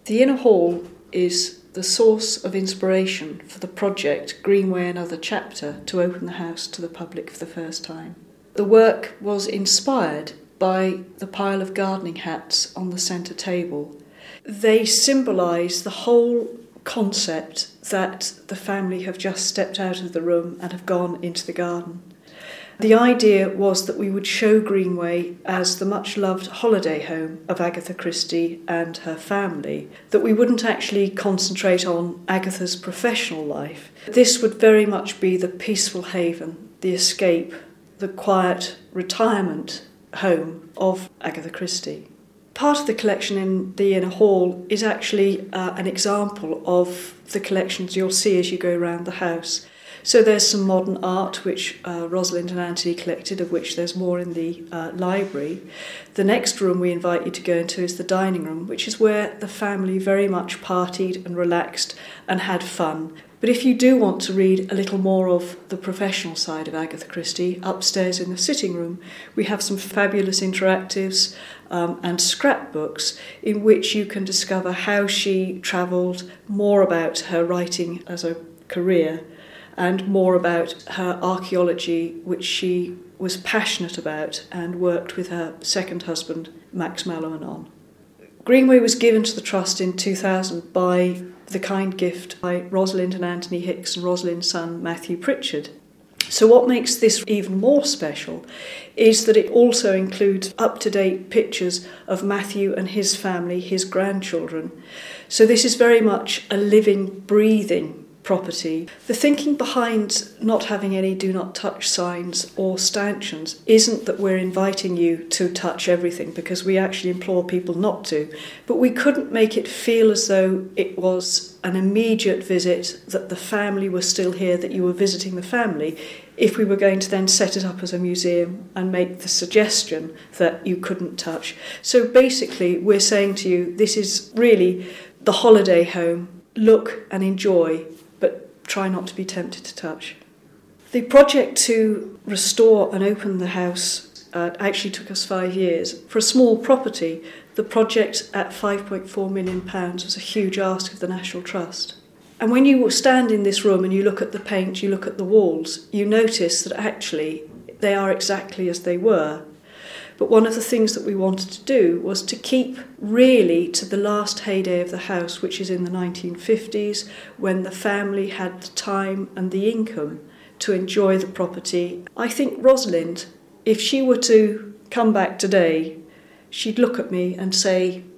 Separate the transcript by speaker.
Speaker 1: The Inner Hall is the source of inspiration for the project Greenway Another Chapter to open the house to the public for the first time. The work was inspired by the pile of gardening hats on the centre table. They symbolise the whole concept that the family have just stepped out of the room and have gone into the garden. The idea was that we would show Greenway as the much-loved holiday home of Agatha Christie and her family, that we wouldn't actually concentrate on Agatha's professional life. This would very much be the peaceful haven, the escape, the quiet retirement home of Agatha Christie. Part of the collection in the Inner Hall is actually an example of the collections you'll see as you go around the house. So there's some modern art which Rosalind and Anthony collected, of which there's more in the library. The next room we invite you to go into is the dining room, which is where the family very much partied and relaxed and had fun. But if you do want to read a little more of the professional side of Agatha Christie, upstairs in the sitting room, we have some fabulous interactives and scrapbooks in which you can discover how she travelled, more about her writing as a career, and more about her archaeology, which she was passionate about and worked with her second husband, Max Mallowan, on. Greenway was given to the Trust in 2000 by the kind gift by Rosalind and Anthony Hicks and Rosalind's son, Matthew Pritchard. So what makes this even more special is that it also includes up-to-date pictures of Matthew and his family, his grandchildren. So this is very much a living, breathing property. The thinking behind not having any do not touch signs or stanchions isn't that we're inviting you to touch everything, because we actually implore people not to, but we couldn't make it feel as though it was an immediate visit, that the family was still here, that you were visiting the family, if we were going to then set it up as a museum and make the suggestion that you couldn't touch. So basically we're saying to you, this is really the holiday home. Look and enjoy, try not to be tempted to touch. The project to restore and open the house actually took us 5 years. For a small property, the project at £5.4 million was a huge ask of the National Trust. And when you stand in this room and you look at the paint, you look at the walls, you notice that actually they are exactly as they were. But one of the things that we wanted to do was to keep really to the last heyday of the house, which is in the 1950s, when the family had the time and the income to enjoy the property. I think Rosalind, if she were to come back today, she'd look at me and say,